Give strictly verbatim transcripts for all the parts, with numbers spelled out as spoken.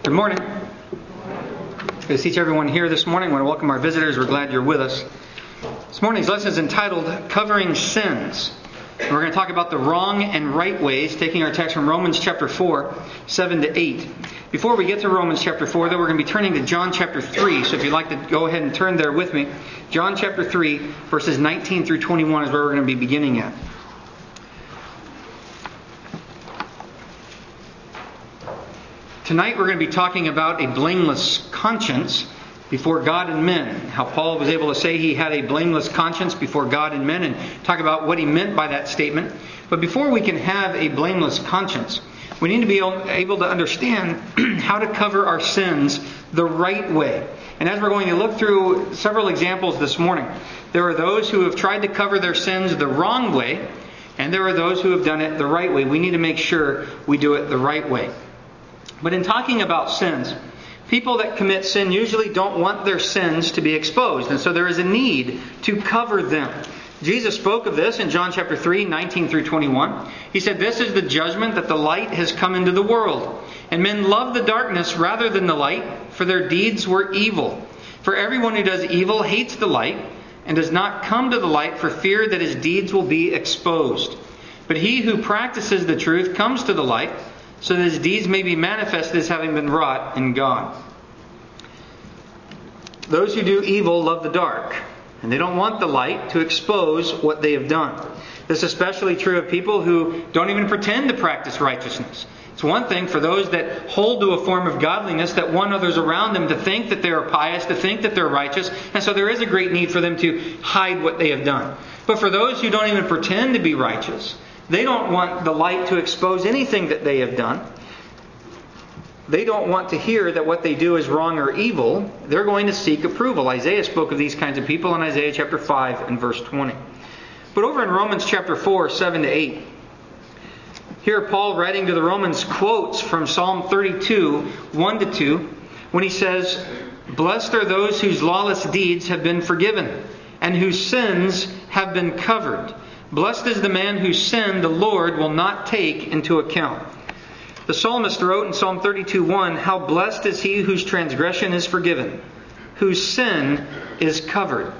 Good morning. It's good to see everyone here this morning. I want to welcome our visitors. We're glad you're with us. This morning's lesson is entitled Covering Sins. And we're going to talk about the wrong and right ways, taking our text from Romans chapter four, seven to eight. Before we get to Romans chapter four, though, we're going to be turning to John chapter three. So if you'd like to go ahead and turn there with me. John chapter three, verses nineteen through twenty-one is where we're going to be beginning at. Tonight we're going to be talking about a blameless conscience before God and men. How Paul was able to say he had a blameless conscience before God and men, and talk about what he meant by that statement. But before we can have a blameless conscience, we need to be able to understand how to cover our sins the right way. And as we're going to look through several examples this morning, there are those who have tried to cover their sins the wrong way, and there are those who have done it the right way. We need to make sure we do it the right way. But in talking about sins, people that commit sin usually don't want their sins to be exposed. And so there is a need to cover them. Jesus spoke of this in John chapter three, nineteen through twenty-one. He said, "This is the judgment, that the light has come into the world. And men love the darkness rather than the light, for their deeds were evil. For everyone who does evil hates the light, and does not come to the light for fear that his deeds will be exposed. But he who practices the truth comes to the light, so that his deeds may be manifested as having been wrought in God." Those who do evil love the dark, and they don't want the light to expose what they have done. This is especially true of people who don't even pretend to practice righteousness. It's one thing for those that hold to a form of godliness, that want others around them to think that they are pious, to think that they're righteous, and so there is a great need for them to hide what they have done. But for those who don't even pretend to be righteous, they don't want the light to expose anything that they have done. They don't want to hear that what they do is wrong or evil. They're going to seek approval. Isaiah spoke of these kinds of people in Isaiah chapter five and verse twenty. But over in Romans chapter four, seven to eight, here Paul, writing to the Romans, quotes from Psalm thirty-two, one to two, when he says, "Blessed are those whose lawless deeds have been forgiven, and whose sins have been covered. Blessed is the man whose sin the Lord will not take into account." The psalmist wrote in Psalm thirty-two, one, "How blessed is he whose transgression is forgiven, whose sin is covered."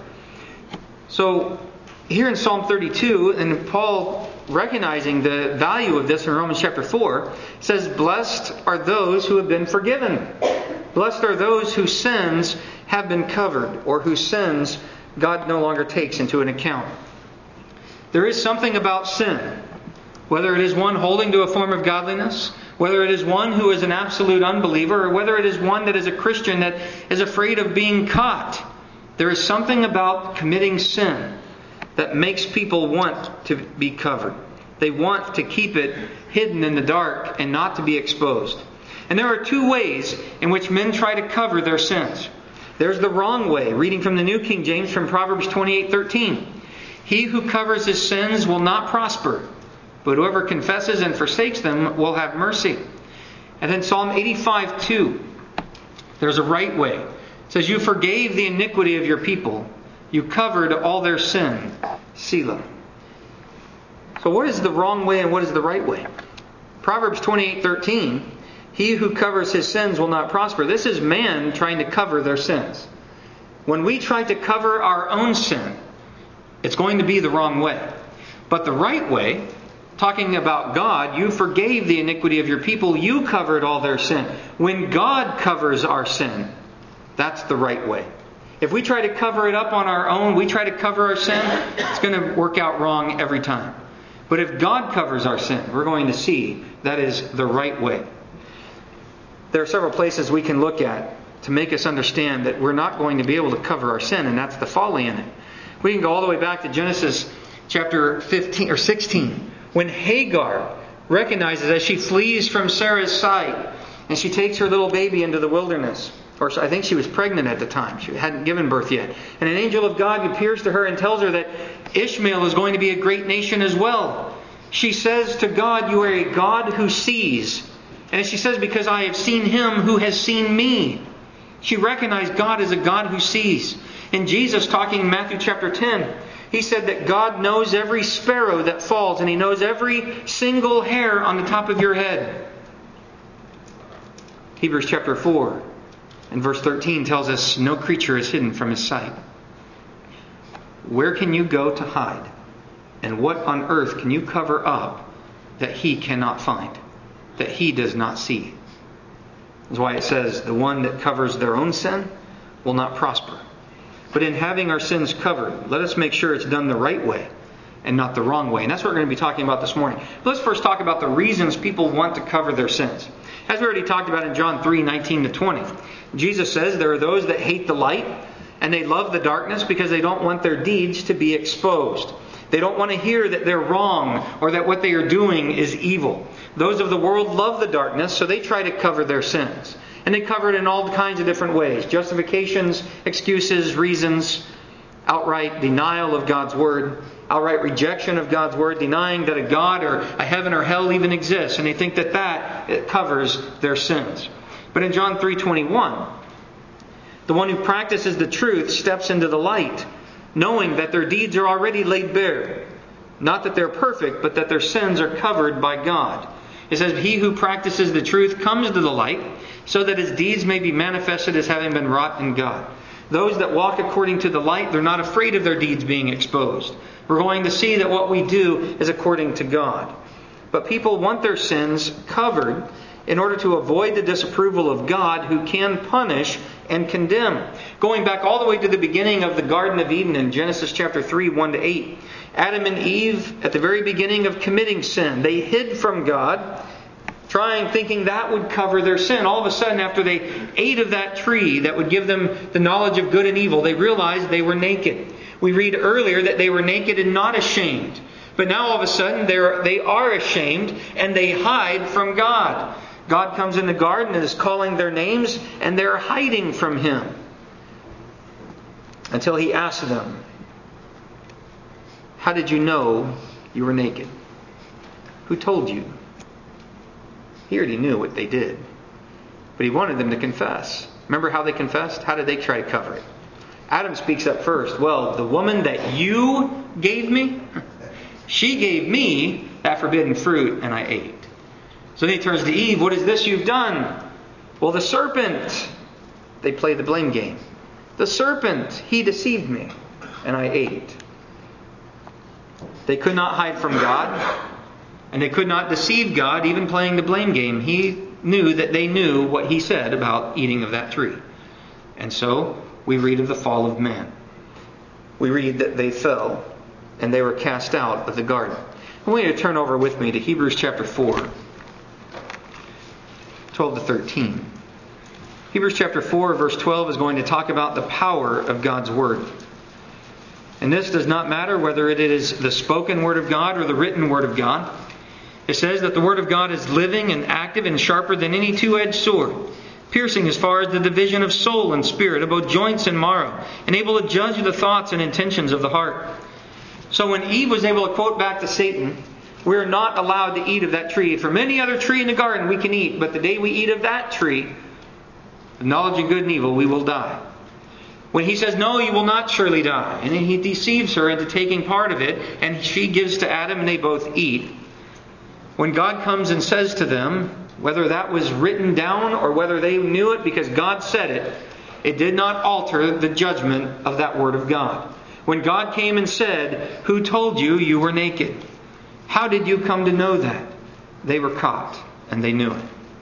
So here in Psalm thirty-two, and Paul recognizing the value of this in Romans chapter four, says, "Blessed are those who have been forgiven. Blessed are those whose sins have been covered," or whose sins God no longer takes into an account. There is something about sin, whether it is one holding to a form of godliness, whether it is one who is an absolute unbeliever, or whether it is one that is a Christian that is afraid of being caught. There is something about committing sin that makes people want to be covered. They want to keep it hidden in the dark and not to be exposed. And there are two ways in which men try to cover their sins. There's the wrong way, reading from the New King James from Proverbs twenty-eight thirteen. "He who covers his sins will not prosper, but whoever confesses and forsakes them will have mercy." And then Psalm eighty-five two. There's a right way. It says, "You forgave the iniquity of your people. You covered all their sin. Selah." So what is the wrong way and what is the right way? Proverbs twenty-eight thirteen. "He who covers his sins will not prosper." This is man trying to cover their sins. When we try to cover our own sin, it's going to be the wrong way. But the right way, talking about God, "You forgave the iniquity of your people. You covered all their sin." When God covers our sin, that's the right way. If we try to cover it up on our own, we try to cover our sin, it's going to work out wrong every time. But if God covers our sin, we're going to see that is the right way. There are several places we can look at to make us understand that we're not going to be able to cover our sin, and that's the folly in it. We can go all the way back to Genesis chapter fifteen or sixteen, when Hagar recognizes as she flees from Sarah's sight, and she takes her little baby into the wilderness. Or I think she was pregnant at the time. She hadn't given birth yet. And an angel of God appears to her and tells her that Ishmael is going to be a great nation as well. She says to God, "You are a God who sees." And she says, "Because I have seen him who has seen me." She recognized God as a God who sees. And Jesus, talking in Matthew chapter ten, he said that God knows every sparrow that falls, and He knows every single hair on the top of your head. Hebrews chapter four and verse thirteen tells us no creature is hidden from His sight. Where can you go to hide? And what on earth can you cover up that He cannot find, that He does not see? That's why it says the one that covers their own sin will not prosper. But in having our sins covered, let us make sure it's done the right way and not the wrong way. And that's what we're going to be talking about this morning. But let's first talk about the reasons people want to cover their sins. As we already talked about in John three, nineteen to twenty, Jesus says there are those that hate the light and they love the darkness because they don't want their deeds to be exposed. They don't want to hear that they're wrong or that what they are doing is evil. Those of the world love the darkness, so they try to cover their sins. And they cover it in all kinds of different ways. Justifications, excuses, reasons, outright denial of God's Word, outright rejection of God's Word, denying that a God or a heaven or hell even exists. And they think that that it covers their sins. But in John three twenty-one, the one who practices the truth steps into the light, knowing that their deeds are already laid bare. Not that they're perfect, but that their sins are covered by God. It says, He who practices the truth comes to the light, so that his deeds may be manifested as having been wrought in God. Those that walk according to the light, they're not afraid of their deeds being exposed. We're going to see that what we do is according to God. But people want their sins covered in order to avoid the disapproval of God, who can punish and condemn. Going back all the way to the beginning of the Garden of Eden in Genesis chapter three, one to eight. Adam and Eve, at the very beginning of committing sin, they hid from God, trying, thinking that would cover their sin. All of a sudden, after they ate of that tree that would give them the knowledge of good and evil, they realized they were naked. We read earlier that they were naked and not ashamed. But now all of a sudden, they're, they are ashamed and they hide from God. God comes in the garden and is calling their names, and they're hiding from Him. Until He asks them, how did you know you were naked? Who told you? He already knew what they did. But He wanted them to confess. Remember how they confessed? How did they try to cover it? Adam speaks up first. Well, the woman that you gave me, she gave me that forbidden fruit and I ate. So then he turns to Eve. What is this you've done? Well, the serpent. They play the blame game. The serpent, he deceived me and I ate. They could not hide from God. And they could not deceive God, even playing the blame game. He knew that they knew what He said about eating of that tree. And so we read of the fall of man. We read that they fell and they were cast out of the garden. I want you to turn over with me to Hebrews chapter four, twelve to thirteen. Hebrews chapter four, verse twelve is going to talk about the power of God's Word. And this does not matter whether it is the spoken Word of God or the written Word of God. It says that the Word of God is living and active and sharper than any two-edged sword, piercing as far as the division of soul and spirit, of both joints and marrow, and able to judge the thoughts and intentions of the heart. So when Eve was able to quote back to Satan, we're not allowed to eat of that tree. From any other tree in the garden we can eat, but the day we eat of that tree, the knowledge of good and evil, we will die. When he says, no, you will not surely die. And then he deceives her into taking part of it, and she gives to Adam and they both eat. When God comes and says to them, whether that was written down or whether they knew it because God said it, it did not alter the judgment of that Word of God. When God came and said, who told you you were naked? How did you come to know that? They were caught and they knew it.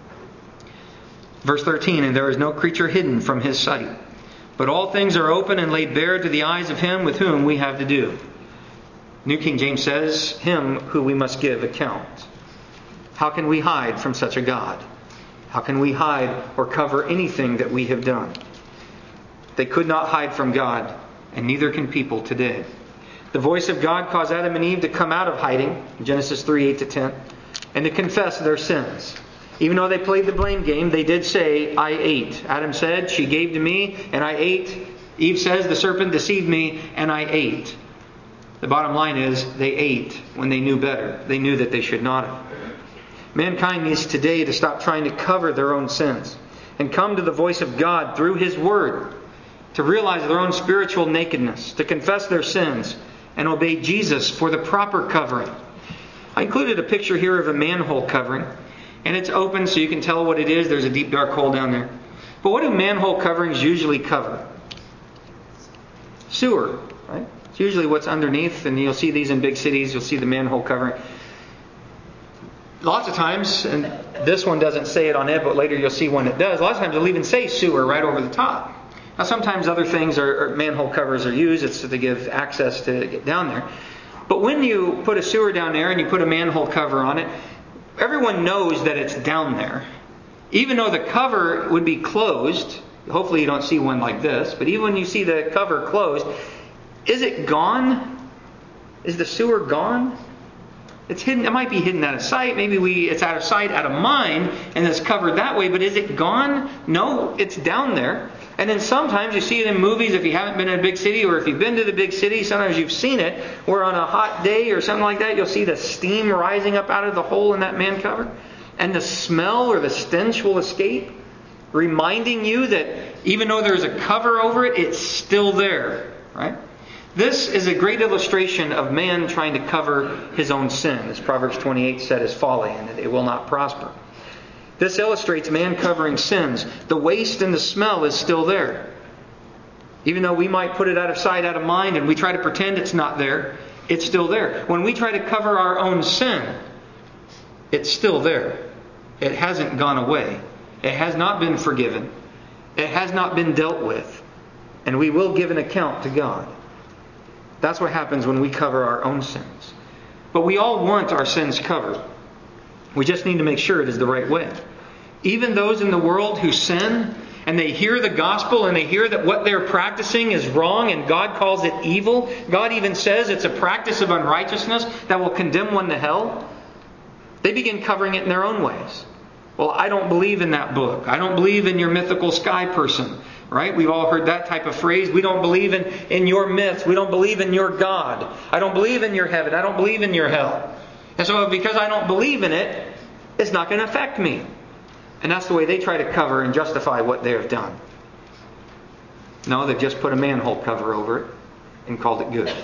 Verse thirteen, and there is no creature hidden from His sight, but all things are open and laid bare to the eyes of Him with whom we have to do. New King James says, Him who we must give account. How can we hide from such a God? How can we hide or cover anything that we have done? They could not hide from God, and neither can people today. The voice of God caused Adam and Eve to come out of hiding, Genesis three, eight to ten, and to confess their sins. Even though they played the blame game, they did say, I ate. Adam said, she gave to me, and I ate. Eve says, the serpent deceived me, and I ate. The bottom line is, they ate when they knew better. They knew that they should not have. Mankind needs today to stop trying to cover their own sins and come to the voice of God through His Word, to realize their own spiritual nakedness, to confess their sins, and obey Jesus for the proper covering. I included a picture here of a manhole covering. and it's open so you can tell what it is. There's a deep dark hole down there. But what do manhole coverings usually cover? Sewer, right? It's usually what's underneath, and you'll see these in big cities. You'll see the manhole covering. Lots of times, and this one doesn't say it on it, but later you'll see one that does. A lot of times it'll even say sewer right over the top. Now sometimes other things are, are manhole covers are used. It's to give access to get down there. But when you put a sewer down there and you put a manhole cover on it, everyone knows that it's down there. Even though the cover would be closed, hopefully you don't see one like this, but even when you see the cover closed, is it gone? Is the sewer gone? It's hidden. It might be hidden out of sight. Maybe we it's out of sight, out of mind, and it's covered that way. But is it gone? No, it's down there. And then sometimes you see it in movies if you haven't been in a big city, or if you've been to the big city, sometimes you've seen it, where on a hot day or something like that, you'll see the steam rising up out of the hole in that man cover. And the smell or the stench will escape, reminding you that even though there's a cover over it, it's still there. Right? This is a great illustration of man trying to cover his own sin. As Proverbs twenty-eight said, is folly, and that it will not prosper. This illustrates man covering sins. The waste and the smell is still there. Even though we might put it out of sight, out of mind, and we try to pretend it's not there, it's still there. When we try to cover our own sin, it's still there. It hasn't gone away. It has not been forgiven. It has not been dealt with. And we will give an account to God. That's what happens when we cover our own sins. But we all want our sins covered. We just need to make sure it is the right way. Even those in the world who sin, and they hear the gospel, and they hear that what they're practicing is wrong, and God calls it evil. God even says it's a practice of unrighteousness that will condemn one to hell. They begin covering it in their own ways. Well, I don't believe in that book. I don't believe in your mythical sky person. Right? We've all heard that type of phrase. We don't believe in, in your myths. We don't believe in your God. I don't believe in your heaven. I don't believe in your hell. And so because I don't believe in it, it's not going to affect me. And that's the way they try to cover and justify what they have done. No, they've just put a manhole cover over it and called it good.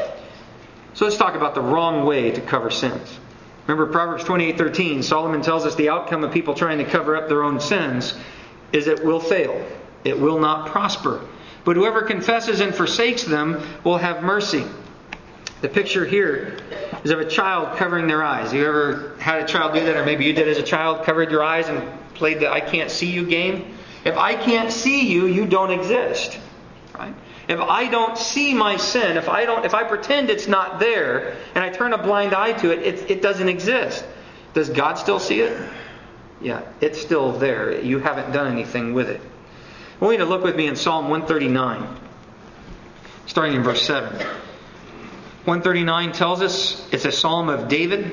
So let's talk about the wrong way to cover sins. Remember Proverbs twenty-eight thirteen, Solomon tells us the outcome of people trying to cover up their own sins is it will fail. It will not prosper. But whoever confesses and forsakes them will have mercy. The picture here is of a child covering their eyes. You ever had a child do that? Or maybe you did as a child, covered your eyes and played the I can't see you game? If I can't see you, you don't exist. Right? If I don't see my sin, if I don't, if I pretend it's not there, and I turn a blind eye to it, it, it doesn't exist. Does God still see it? Yeah, it's still there. You haven't done anything with it. I want you to look with me in Psalm one thirty-nine, starting in verse seven. one thirty-nine tells us it's a psalm of David.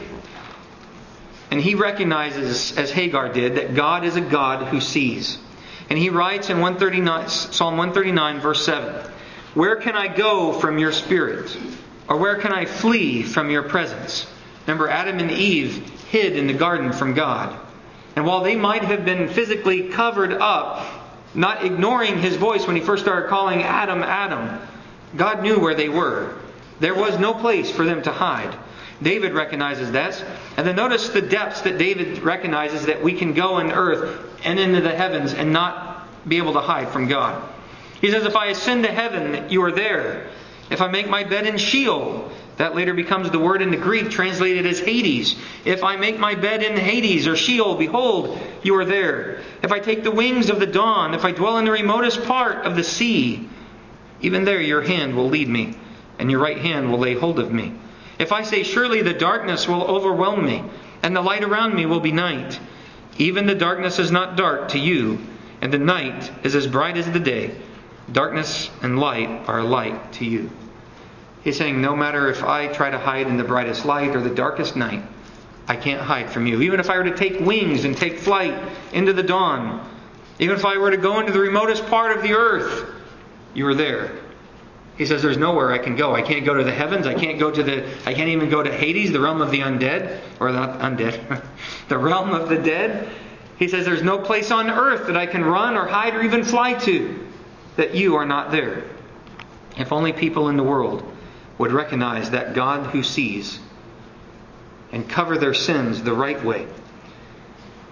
And he recognizes, as Hagar did, that God is a God who sees. And he writes in one thirty-nine, Psalm one thirty-nine, verse seven, "Where can I go from your spirit? Or where can I flee from your presence?" Remember, Adam and Eve hid in the garden from God. And while they might have been physically covered up, not ignoring His voice when He first started calling Adam, Adam, God knew where they were. There was no place for them to hide. David recognizes that. And then notice the depths that David recognizes that we can go in earth and into the heavens and not be able to hide from God. He says, "If I ascend to heaven, you are there. If I make my bed in Sheol," that later becomes the word in the Greek translated as Hades. "If I make my bed in Hades or Sheol, behold, you are there. If I take the wings of the dawn, if I dwell in the remotest part of the sea, even there your hand will lead me, and your right hand will lay hold of me. If I say, surely the darkness will overwhelm me, and the light around me will be night. Even the darkness is not dark to you, and the night is as bright as the day. Darkness and light are alike to you." He's saying, no matter if I try to hide in the brightest light or the darkest night, I can't hide from you. Even if I were to take wings and take flight into the dawn, even if I were to go into the remotest part of the earth, you are there. He says there's nowhere I can go. I can't go to the heavens. I can't go to the. I can't even go to Hades, the realm of the undead, or not undead, the realm of the dead. He says there's no place on earth that I can run or hide or even fly to, that you are not there. If only people in the world would recognize that God who sees and cover their sins the right way.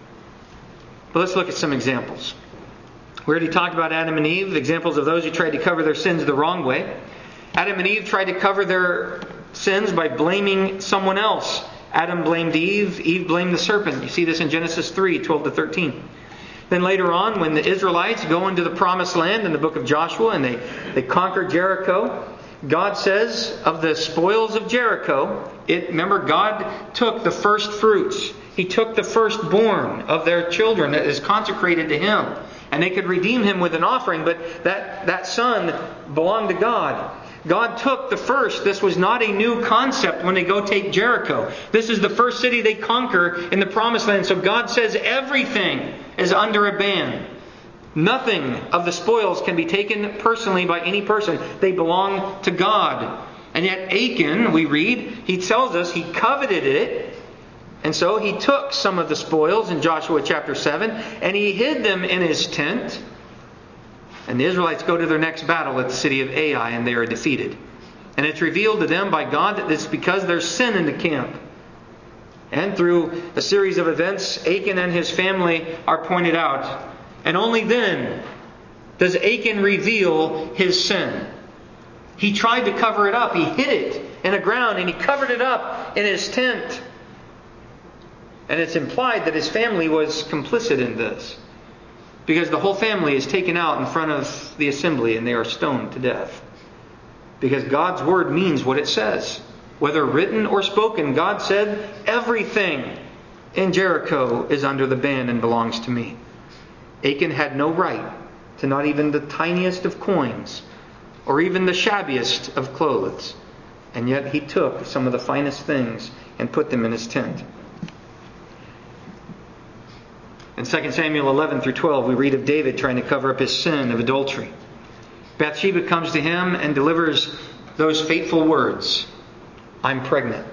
But let's look at some examples. We already talked about Adam and Eve, examples of those who tried to cover their sins the wrong way. Adam and Eve tried to cover their sins by blaming someone else. Adam blamed Eve, Eve blamed the serpent. You see this in Genesis three, twelve to thirteen. Then later on, when the Israelites go into the promised land in the book of Joshua and they, they conquer Jericho, God says of the spoils of Jericho, it, remember God took the first fruits. He took the firstborn of their children that is consecrated to Him. And they could redeem him with an offering, but that, that son belonged to God. God took the first. This was not a new concept when they go take Jericho. This is the first city they conquer in the promised land. So God says everything is under a ban. Nothing of the spoils can be taken personally by any person. They belong to God. And yet Achan, we read, he tells us he coveted it. And so he took some of the spoils in Joshua chapter seven and he hid them in his tent. And the Israelites go to their next battle at the city of Ai and they are defeated. And it's revealed to them by God that it's because there's sin in the camp. And through a series of events, Achan and his family are pointed out. And only then does Achan reveal his sin. He tried to cover it up. He hid it in the ground and he covered it up in his tent. And it's implied that his family was complicit in this. Because the whole family is taken out in front of the assembly and they are stoned to death. Because God's word means what it says. Whether written or spoken, God said, everything in Jericho is under the ban and belongs to me. Achan had no right to not even the tiniest of coins or even the shabbiest of clothes. And yet he took some of the finest things and put them in his tent. In Second Samuel eleven through twelve, we read of David trying to cover up his sin of adultery. Bathsheba comes to him and delivers those fateful words, I'm pregnant.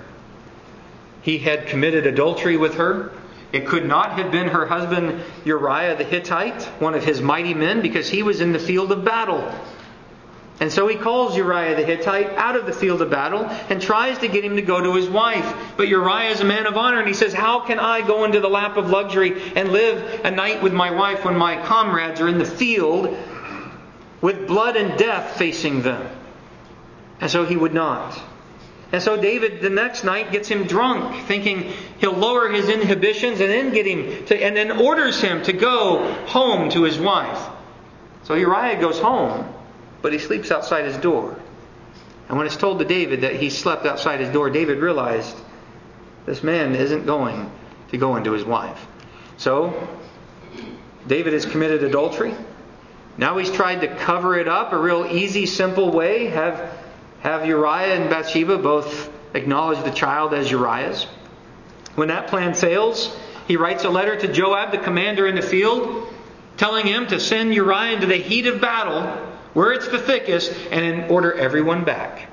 He had committed adultery with her. It could not have been her husband Uriah the Hittite, one of his mighty men, because he was in the field of battle. And so he calls Uriah the Hittite out of the field of battle and tries to get him to go to his wife. But Uriah is a man of honor and he says, how can I go into the lap of luxury and live a night with my wife when my comrades are in the field with blood and death facing them? And so he would not. And so David the next night gets him drunk, thinking he'll lower his inhibitions and then get him to, and then orders him to go home to his wife. So Uriah goes home. But he sleeps outside his door. And when it's told to David that he slept outside his door, David realized this man isn't going to go into his wife. So, David has committed adultery. Now he's tried to cover it up a real easy, simple way. Have, have Uriah and Bathsheba both acknowledge the child as Uriah's. When that plan fails, he writes a letter to Joab, the commander in the field, telling him to send Uriah into the heat of battle where it's the thickest, and then order everyone back,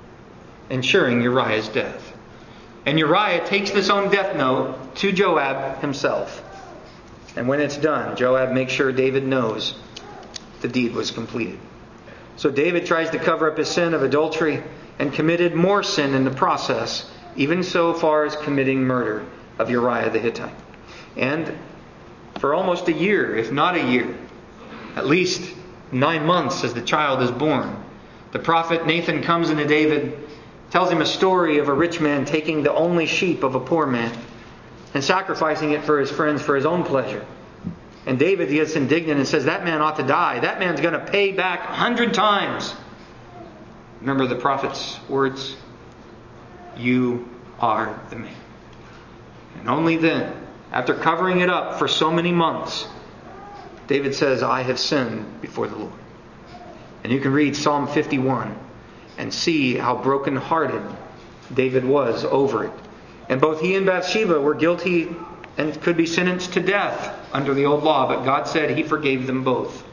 ensuring Uriah's death. And Uriah takes this own death note to Joab himself. And when it's done, Joab makes sure David knows the deed was completed. So David tries to cover up his sin of adultery and committed more sin in the process, even so far as committing murder of Uriah the Hittite. And for almost a year, if not a year, at least nine months as the child is born, the prophet Nathan comes into David, tells him a story of a rich man taking the only sheep of a poor man and sacrificing it for his friends for his own pleasure. And David gets indignant and says, that man ought to die. That man's going to pay back a hundred times. Remember the prophet's words? You are the man. And only then, after covering it up for so many months, David says, I have sinned before the Lord. And you can read Psalm fifty-one and see how brokenhearted David was over it. And both he and Bathsheba were guilty and could be sentenced to death under the old law, but God said He forgave them both.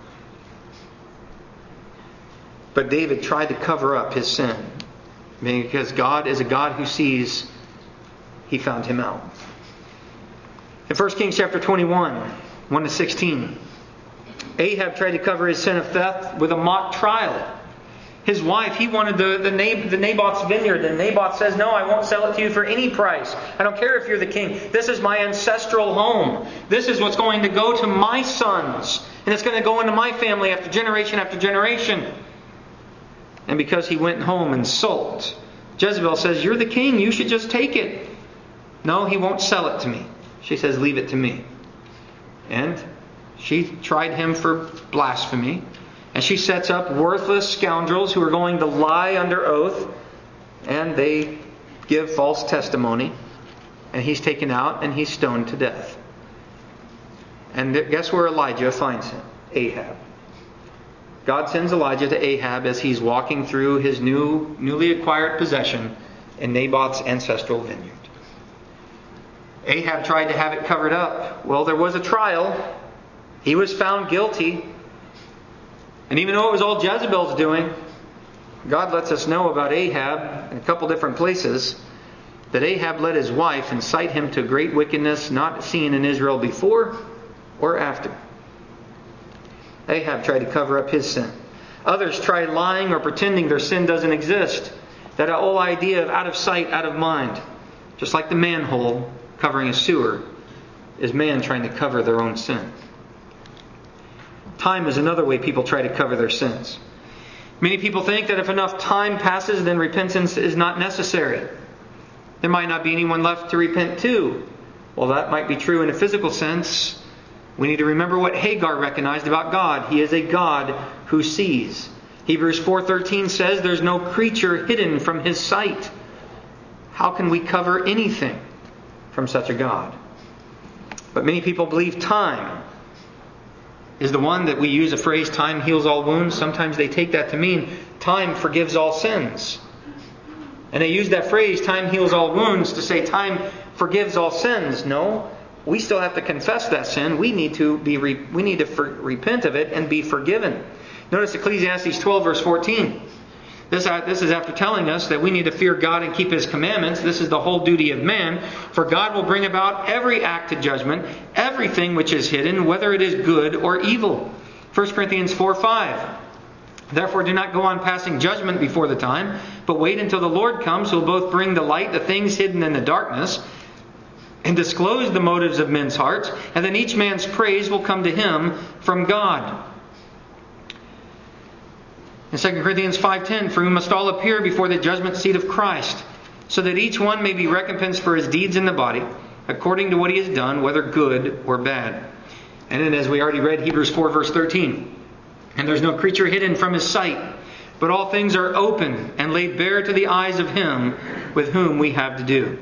But David tried to cover up his sin, because God is a God who sees. He found him out. In First Kings chapter twenty-one, one to sixteen, Ahab tried to cover his sin of theft with a mock trial. His wife, he wanted the, the, Nab- the Naboth's vineyard. And Naboth says, no, I won't sell it to you for any price. I don't care if you're the king. This is my ancestral home. This is what's going to go to my sons. And it's going to go into my family after generation after generation. And because he went home and sulked, Jezebel says, you're the king. You should just take it. No, he won't sell it to me. She says, leave it to me. And she tried him for blasphemy. And she sets up worthless scoundrels who are going to lie under oath. And they give false testimony. And he's taken out and he's stoned to death. And guess where Elijah finds him? Ahab. God sends Elijah to Ahab as he's walking through his new, newly acquired possession in Naboth's ancestral vineyard. Ahab tried to have it covered up. Well, there was a trial. He was found guilty. And even though it was all Jezebel's doing, God lets us know about Ahab in a couple different places that Ahab led his wife incite him to great wickedness not seen in Israel before or after. Ahab tried to cover up his sin. Others tried lying or pretending their sin doesn't exist. That whole idea of out of sight, out of mind. Just like the manhole covering a sewer is man trying to cover their own sin. Time is another way people try to cover their sins. Many people think that if enough time passes, then repentance is not necessary. There might not be anyone left to repent to. Well, that might be true in a physical sense. We need to remember what Hagar recognized about God. He is a God who sees. Hebrews four thirteen says there's no creature hidden from His sight. How can we cover anything from such a God? But many people believe time is the one that we use a phrase, time heals all wounds. Sometimes they take that to mean time forgives all sins. And they use that phrase, time heals all wounds, to say time forgives all sins. No, we still have to confess that sin. We need to be re- we need to for- repent of it and be forgiven. Notice Ecclesiastes twelve verse fourteen. This, this is after telling us that we need to fear God and keep His commandments. This is the whole duty of man. For God will bring about every act to judgment, everything which is hidden, whether it is good or evil. First Corinthians four five. Therefore do not go on passing judgment before the time, but wait until the Lord comes, who will both bring to light the things hidden in the darkness, and disclose the motives of men's hearts, and then each man's praise will come to him from God. In Second Corinthians five ten, for we must all appear before the judgment seat of Christ, so that each one may be recompensed for his deeds in the body, according to what he has done, whether good or bad. And then, as we already read, Hebrews four verse thirteen, and there's no creature hidden from His sight, but all things are open and laid bare to the eyes of Him with whom we have to do.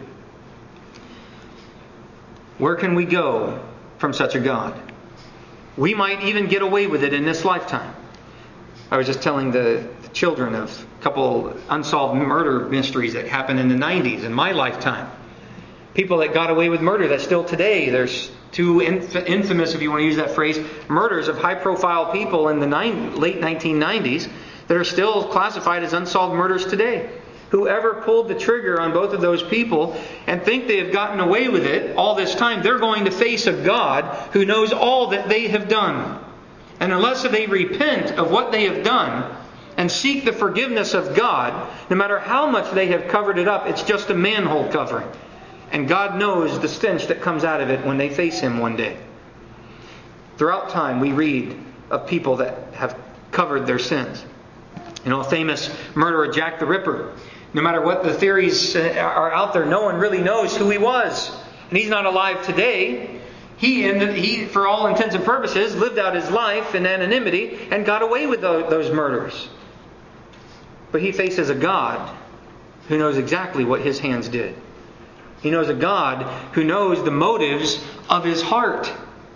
Where can we go from such a God? We might even get away with it in this lifetime. I was just telling the, the children of a couple unsolved murder mysteries that happened in the nineties, in my lifetime. People that got away with murder that still today, there's two inf- infamous, if you want to use that phrase, murders of high-profile people in the nine, late nineteen nineties that are still classified as unsolved murders today. Whoever pulled the trigger on both of those people and think they have gotten away with it all this time, they're going to face a God who knows all that they have done. And unless they repent of what they have done and seek the forgiveness of God, no matter how much they have covered it up, it's just a manhole covering. And God knows the stench that comes out of it when they face Him one day. Throughout time, we read of people that have covered their sins. You know, a famous murderer, Jack the Ripper. No matter what the theories are out there, no one really knows who he was. And he's not alive today. He, he, for all intents and purposes, lived out his life in anonymity and got away with those murders. But he faces a God who knows exactly what his hands did. He knows a God who knows the motives of his heart.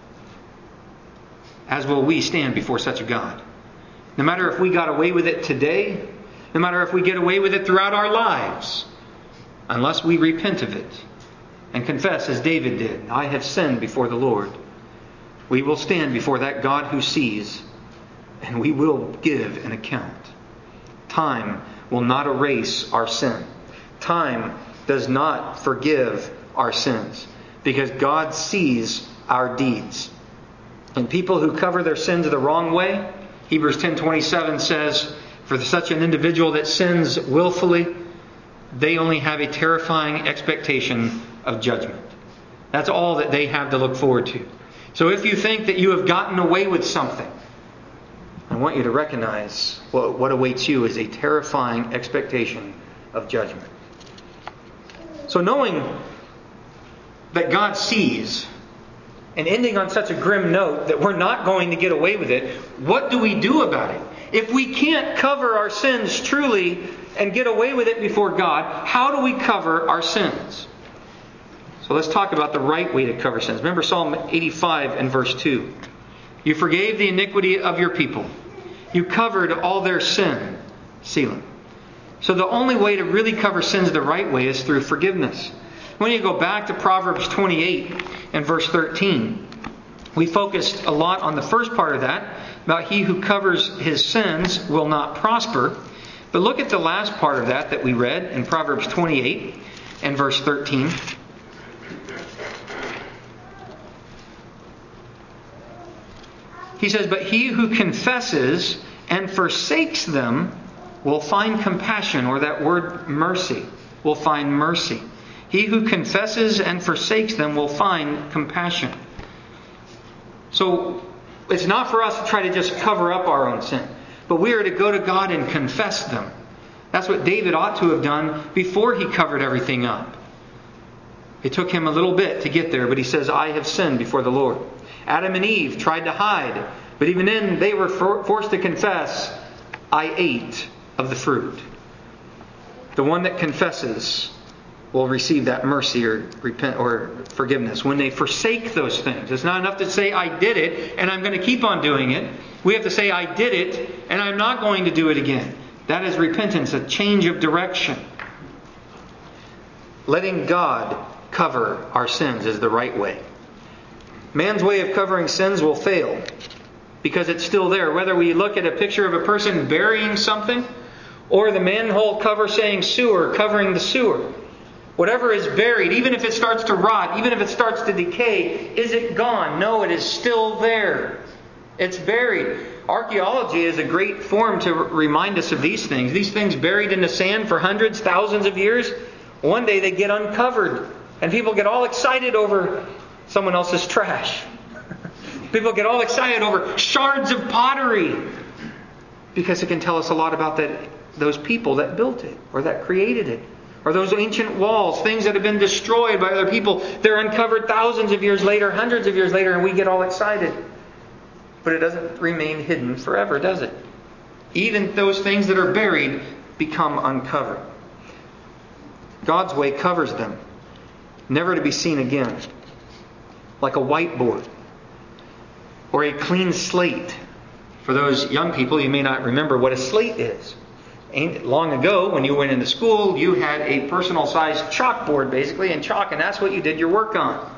As will we stand before such a God. No matter if we got away with it today, no matter if we get away with it throughout our lives, unless we repent of it and confess as David did, I have sinned before the Lord, we will stand before that God who sees, and we will give an account. Time will not erase our sin. Time does not forgive our sins, because God sees our deeds. And people who cover their sins the wrong way, Hebrews ten twenty-seven says, For such an individual that sins willfully, they only have a terrifying expectation of judgment. That's all that they have to look forward to. So if you think that you have gotten away with something, I want you to recognize what, what awaits you is a terrifying expectation of judgment. So knowing that God sees, and ending on such a grim note that we're not going to get away with it, what do we do about it? If we can't cover our sins truly and get away with it before God, how do we cover our sins? So let's talk about the right way to cover sins. Remember Psalm eighty-five and verse two. You forgave the iniquity of your people. You covered all their sin. Selah. So the only way to really cover sins the right way is through forgiveness. When you go back to Proverbs twenty-eight and verse thirteen, we focused a lot on the first part of that, about he who covers his sins will not prosper. But look at the last part of that that we read in Proverbs twenty-eight and verse thirteen. He says, but he who confesses and forsakes them will find compassion, or that word mercy, will find mercy. He who confesses and forsakes them will find compassion. So it's not for us to try to just cover up our own sin, but we are to go to God and confess them. That's what David ought to have done before he covered everything up. It took him a little bit to get there, but he says, I have sinned before the Lord. Adam and Eve tried to hide, but even then they were for- forced to confess, I ate of the fruit. The one that confesses will receive that mercy or repent or forgiveness. When they forsake those things, it's not enough to say, I did it and I'm going to keep on doing it. We have to say, I did it and I'm not going to do it again. That is repentance, a change of direction. Letting God cover our sins is the right way. Man's way of covering sins will fail because it's still there. Whether we look at a picture of a person burying something or the manhole cover saying sewer, covering the sewer. Whatever is buried, even if it starts to rot, even if it starts to decay, is it gone? No, it is still there. It's buried. Archaeology is a great form to remind us of these things. These things buried in the sand for hundreds, thousands of years, one day they get uncovered. And people get all excited over someone else's trash. People get all excited over shards of pottery because it can tell us a lot about that, those people that built it or that created it. Or those ancient walls, things that have been destroyed by other people. They're uncovered thousands of years later, hundreds of years later, and we get all excited. But it doesn't remain hidden forever, does it? Even those things that are buried become uncovered. God's way covers them, never to be seen again. Like a whiteboard or a clean slate. For those young people, you may not remember what a slate is. Long ago, when you went into school, you had a personal-sized chalkboard, basically, and chalk, and that's what you did your work on.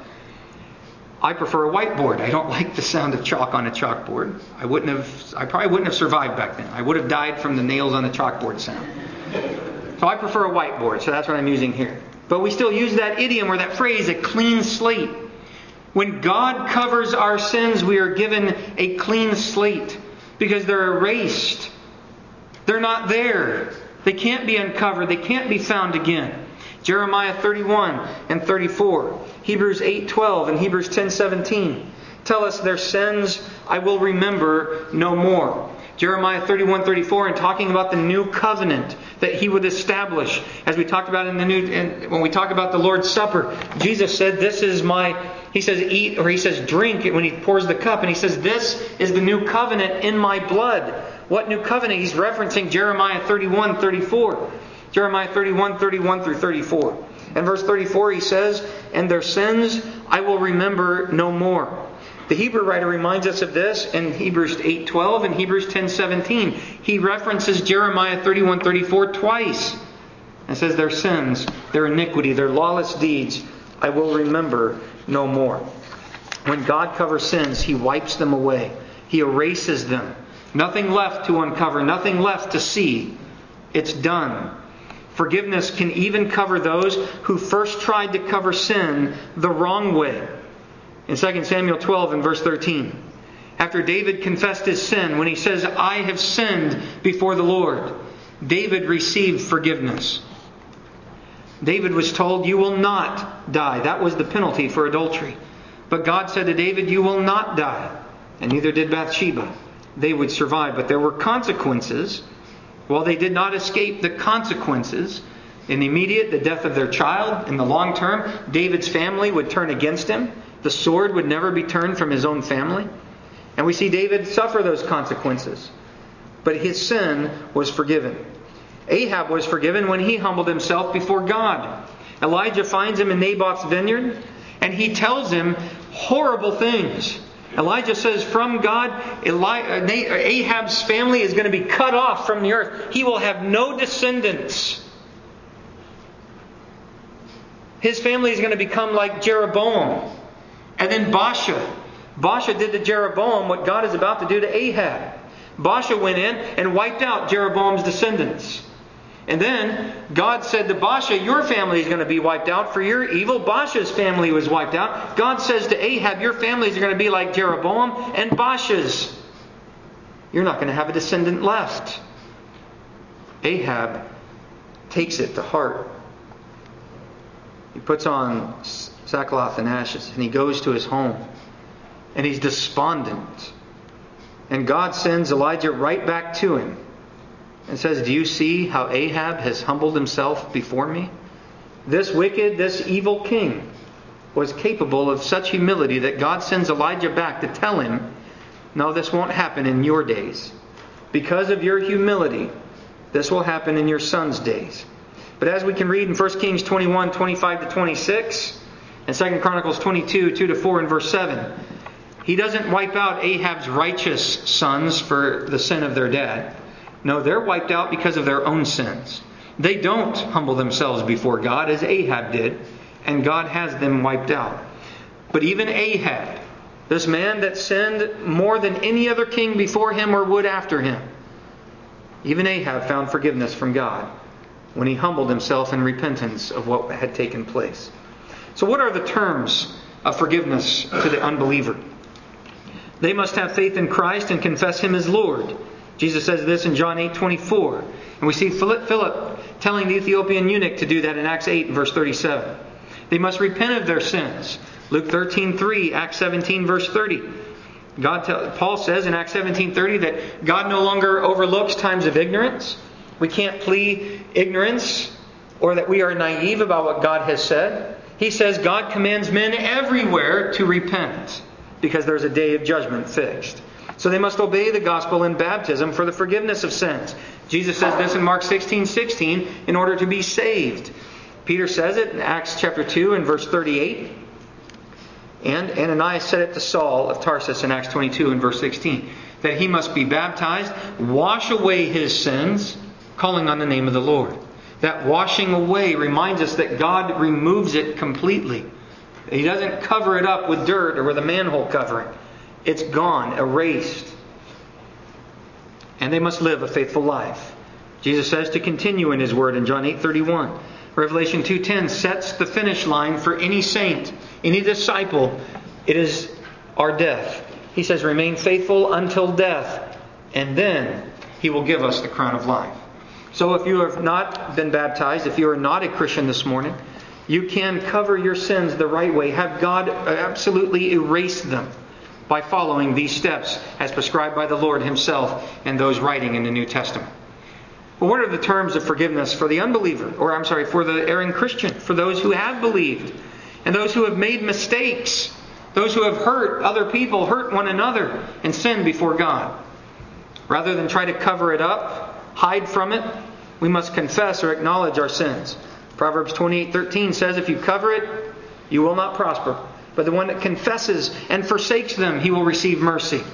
I prefer a whiteboard. I don't like the sound of chalk on a chalkboard. I wouldn't have. I probably wouldn't have survived back then. I would have died from the nails on the chalkboard sound. So I prefer a whiteboard. So that's what I'm using here. But we still use that idiom or that phrase, a clean slate. When God covers our sins, we are given a clean slate because they're erased. They're not there. They can't be uncovered. They can't be found again. Jeremiah thirty-one and thirty-four. Hebrews eight twelve and Hebrews ten seventeen tell us their sins I will remember no more. Jeremiah thirty-one thirty-four, and talking about the new covenant that He would establish. As we talked about in the new, in, when we talk about the Lord's Supper, Jesus said, "This is my." He says, "Eat," or He says, "Drink," when He pours the cup, and He says, "This is the new covenant in my blood." What new covenant? He's referencing Jeremiah thirty-one thirty-four. Jeremiah thirty-one thirty-one through thirty-four. And verse thirty-four, He says, "And their sins I will remember no more." The Hebrew writer reminds us of this in Hebrews eight twelve and Hebrews ten seventeen. He references Jeremiah thirty-one thirty-four twice. And says, "Their sins, their iniquity, their lawless deeds, I will remember no more." When God covers sins, He wipes them away. He erases them. Nothing left to uncover, nothing left to see. It's done. Forgiveness can even cover those who first tried to cover sin the wrong way. In Second Samuel twelve and verse thirteen, After David confessed his sin, when he says, I have sinned before the Lord, David received forgiveness. David was told, you will not die. That was the penalty for adultery. But God said to David, you will not die. And neither did Bathsheba. They would survive. But there were consequences. While they did not escape the consequences, in the immediate, the death of their child. In the long term, David's family would turn against him. The sword would never be turned from his own family. And we see David suffer those consequences. But his sin was forgiven. Ahab was forgiven when he humbled himself before God. Elijah finds him in Naboth's vineyard, and he tells him horrible things. Elijah says, from God, Eli- Ahab's family is going to be cut off from the earth. He will have no descendants. His family is going to become like Jeroboam. And then Baasha. Baasha did to Jeroboam what God is about to do to Ahab. Baasha went in and wiped out Jeroboam's descendants. And then God said to Baasha, your family is going to be wiped out for your evil. Baasha's family was wiped out. God says to Ahab, your families are going to be like Jeroboam and Baasha's. You're not going to have a descendant left. Ahab takes it to heart. He puts on sackcloth and ashes and he goes to his home. And he's despondent. And God sends Elijah right back to him and says, do you see how Ahab has humbled himself before me? This wicked, this evil king was capable of such humility that God sends Elijah back to tell him, no, this won't happen in your days. Because of your humility, this will happen in your son's days. But as we can read in First Kings twenty-one, twenty-five to twenty-six, and Second Chronicles twenty-two, two to four and verse seven, He doesn't wipe out Ahab's righteous sons for the sin of their dad. No, they're wiped out because of their own sins. They don't humble themselves before God as Ahab did, and God has them wiped out. But even Ahab, this man that sinned more than any other king before him or would after him, even Ahab found forgiveness from God when he humbled himself in repentance of what had taken place. So what are the terms of forgiveness to the unbeliever? They must have faith in Christ and confess Him as Lord. Jesus says this in John eight twenty-four. And we see Philip, Philip telling the Ethiopian eunuch to do that in Acts eight verse thirty-seven. They must repent of their sins. Luke thirteen three, Acts seventeen verse thirty. God tell, Paul says in Acts seventeen thirty that God no longer overlooks times of ignorance. We can't plead ignorance or that we are naive about what God has said. He says God commands men everywhere to repent because there's a day of judgment fixed. So they must obey the gospel in baptism for the forgiveness of sins. Jesus says this in Mark sixteen sixteen in order to be saved. Peter says it in Acts chapter two and verse thirty-eight. And Ananias said it to Saul of Tarsus in Acts twenty-two and verse sixteen. That he must be baptized, wash away his sins, calling on the name of the Lord. That washing away reminds us that God removes it completely. He doesn't cover it up with dirt or with a manhole covering. It's gone, erased. And they must live a faithful life. Jesus says to continue in His Word in John eight thirty-one. Revelation two ten sets the finish line for any saint, any disciple. It is our death. He says, remain faithful until death, and then He will give us the crown of life. So if you have not been baptized, if you are not a Christian this morning, you can cover your sins the right way. Have God absolutely erase them by following these steps as prescribed by the Lord Himself and those writing in the New Testament. Well, what are the terms of forgiveness for the unbeliever? Or I'm sorry, for the erring Christian, for those who have believed and those who have made mistakes, those who have hurt other people, hurt one another, and sinned before God. Rather than try to cover it up, hide from it, we must confess or acknowledge our sins. Proverbs twenty-eight thirteen says, if you cover it, you will not prosper. But the one that confesses and forsakes them, he will receive mercy.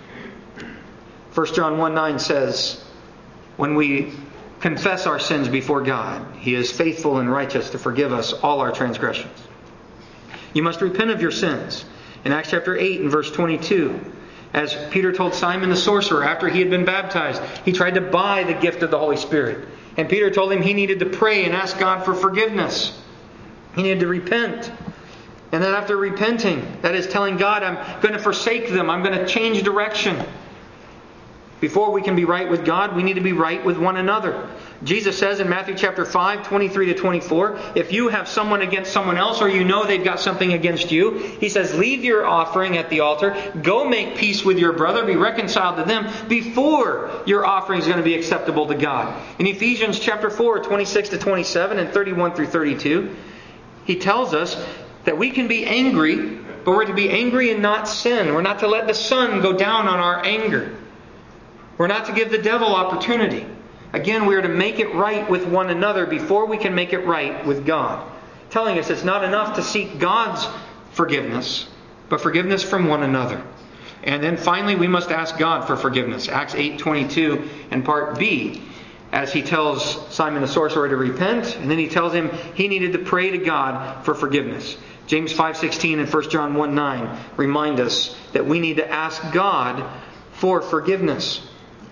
First John one nine says, when we confess our sins before God, He is faithful and righteous to forgive us all our transgressions. You must repent of your sins. In Acts chapter eight and verse twenty-two, as Peter told Simon the sorcerer after he had been baptized, he tried to buy the gift of the Holy Spirit. And Peter told him he needed to pray and ask God for forgiveness. He needed to repent. And then after repenting, that is telling God, I'm going to forsake them, I'm going to change direction. Before we can be right with God, we need to be right with one another. Jesus says in Matthew chapter five, twenty-three to twenty-four, if you have someone against someone else, or you know they've got something against you, He says, leave your offering at the altar, go make peace with your brother, be reconciled to them, before your offering is going to be acceptable to God. In Ephesians chapter four, twenty-six to twenty-seven and thirty-one through thirty-two, He tells us that we can be angry, but we're to be angry and not sin. We're not to let the sun go down on our anger. We're not to give the devil opportunity. Again, we are to make it right with one another before we can make it right with God. Telling us it's not enough to seek God's forgiveness, but forgiveness from one another. And then finally, we must ask God for forgiveness. Acts eight twenty-two and part B, as He tells Simon the sorcerer to repent, and then He tells him he needed to pray to God for forgiveness. James five sixteen and First John one nine remind us that we need to ask God for forgiveness.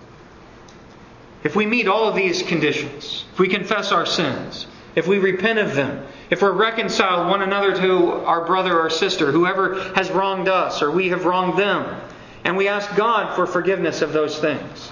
If we meet all of these conditions, if we confess our sins, if we repent of them, if we're reconciled one another to our brother or sister, whoever has wronged us or we have wronged them, and we ask God for forgiveness of those things,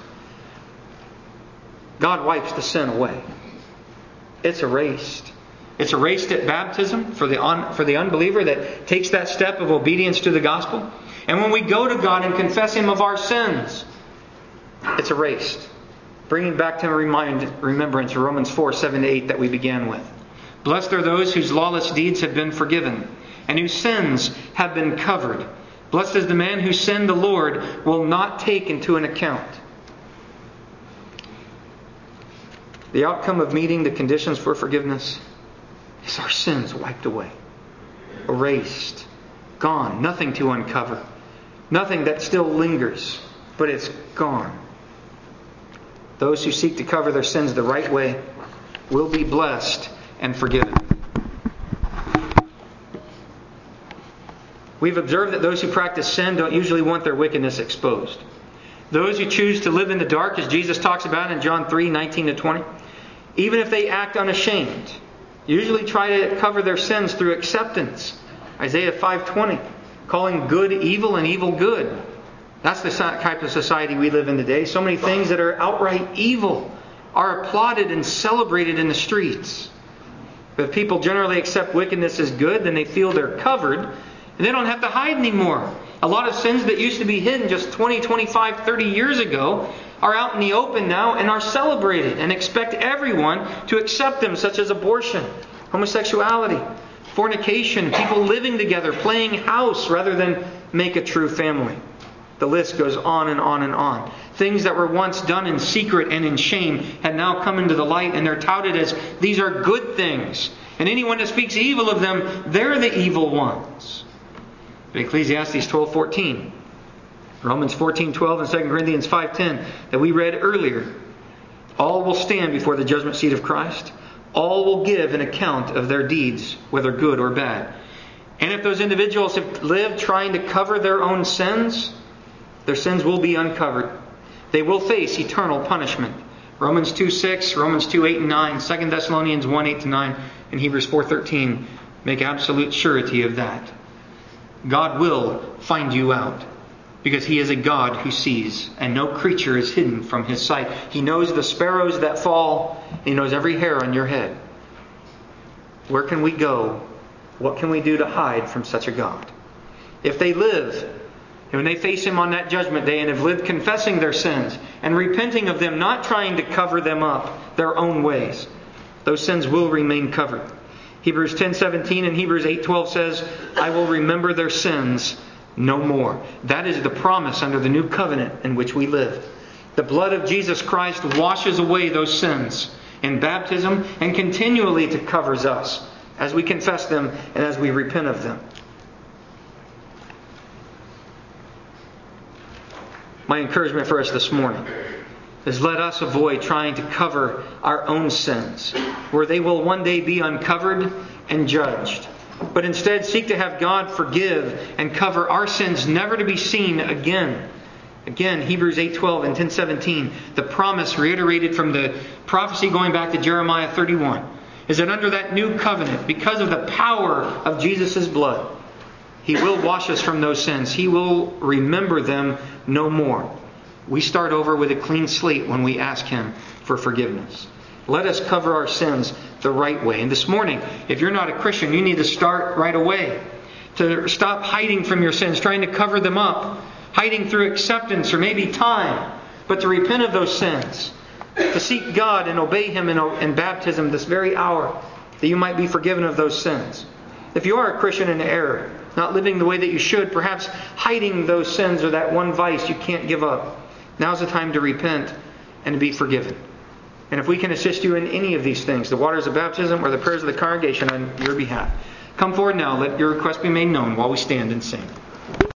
God wipes the sin away. It's erased. It's erased at baptism for the un, for the unbeliever that takes that step of obedience to the gospel. And when we go to God and confess Him of our sins, it's erased. Bringing back to remind, remembrance Romans four, seven to eight that we began with. Blessed are those whose lawless deeds have been forgiven, and whose sins have been covered. Blessed is the man whose sin the Lord will not take into an account. The outcome of meeting the conditions for forgiveness is our sins wiped away, erased, gone, nothing to uncover, nothing that still lingers, but it's gone. Those who seek to cover their sins the right way will be blessed and forgiven. We've observed that those who practice sin don't usually want their wickedness exposed. Those who choose to live in the dark, as Jesus talks about in John three, nineteen to twenty, even if they act unashamed, usually try to cover their sins through acceptance. Isaiah five twenty, calling good evil and evil good. That's the type of society we live in today. So many things that are outright evil are applauded and celebrated in the streets. But if people generally accept wickedness as good, then they feel they're covered, and they don't have to hide anymore. A lot of sins that used to be hidden just twenty, twenty-five, thirty years ago are out in the open now and are celebrated and expect everyone to accept them, such as abortion, homosexuality, fornication, people living together, playing house rather than make a true family. The list goes on and on and on. Things that were once done in secret and in shame have now come into the light, and they're touted as these are good things. And anyone that speaks evil of them, they're the evil ones. Ecclesiastes twelve fourteen, Romans fourteen twelve, and Second Corinthians five ten that we read earlier. All will stand before the judgment seat of Christ. All will give an account of their deeds, whether good or bad. And if those individuals have lived trying to cover their own sins, their sins will be uncovered. They will face eternal punishment. Romans two six, Romans two eight and nine, Second Thessalonians one eight to nine, and Hebrews four thirteen make absolute surety of that. God will find you out, because He is a God who sees, and no creature is hidden from His sight. He knows the sparrows that fall. He knows every hair on your head. Where can we go? What can we do to hide from such a God? If they live, and when they face Him on that judgment day and have lived confessing their sins and repenting of them, not trying to cover them up their own ways, those sins will remain covered. Hebrews ten seventeen and Hebrews eight twelve says, I will remember their sins no more. That is the promise under the new covenant in which we live. The blood of Jesus Christ washes away those sins in baptism and continually to covers us as we confess them and as we repent of them. My encouragement for us this morning is let us avoid trying to cover our own sins, where they will one day be uncovered and judged. But instead seek to have God forgive and cover our sins never to be seen again. Again, Hebrews eight twelve and ten seventeen, the promise reiterated from the prophecy going back to Jeremiah thirty-one, is that under that new covenant, because of the power of Jesus' blood, He will wash us from those sins. He will remember them no more. We start over with a clean slate when we ask Him for forgiveness. Let us cover our sins the right way. And this morning, if you're not a Christian, you need to start right away. To stop hiding from your sins, trying to cover them up, hiding through acceptance or maybe time, but to repent of those sins. To seek God and obey Him in, in baptism this very hour, that you might be forgiven of those sins. If you are a Christian in error, not living the way that you should, perhaps hiding those sins or that one vice you can't give up, now's the time to repent and to be forgiven. And if we can assist you in any of these things, the waters of baptism or the prayers of the congregation on your behalf, come forward now. Let your request be made known while we stand and sing.